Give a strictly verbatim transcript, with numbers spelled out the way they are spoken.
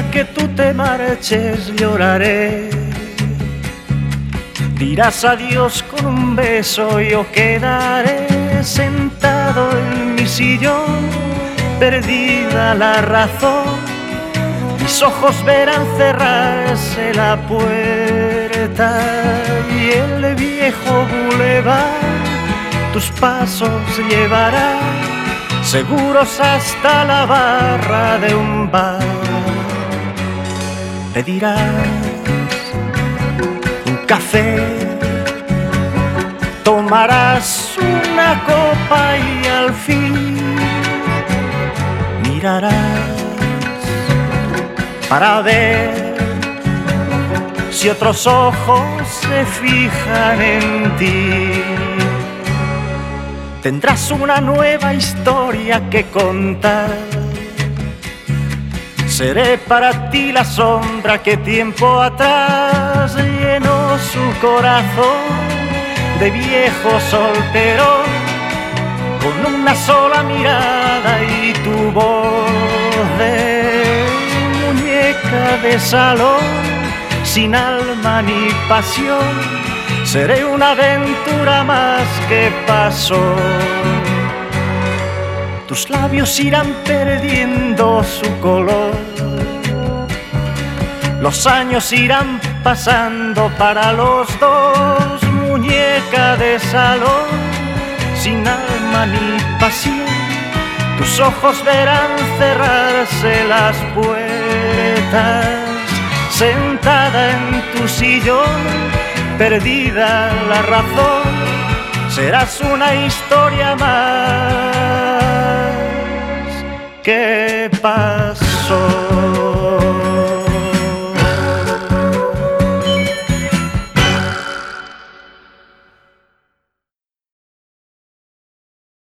día que tú te marches lloraré. Dirás adiós con un beso, yo quedaré sentado en mi sillón, perdida la razón. Mis ojos verán cerrarse la puerta y el viejo bulevar tus pasos llevará, seguros hasta la barra de un bar. Pedirás un café, tomarás una copa y al fin mirarás para ver si otros ojos se fijan en ti. Tendrás una nueva historia que contar. Seré para ti la sombra que tiempo atrás llenó su corazón de viejo soltero, con una sola mirada y tu voz de muñeca de salón, sin alma ni pasión. Seré una aventura más que pasó. Tus labios irán perdiendo su color, los años irán pasando para los dos, muñeca de salón, sin alma ni pasión. Tus ojos verán cerrarse las puertas, sentada en tu sillón, perdida la razón, serás una historia más que pasó.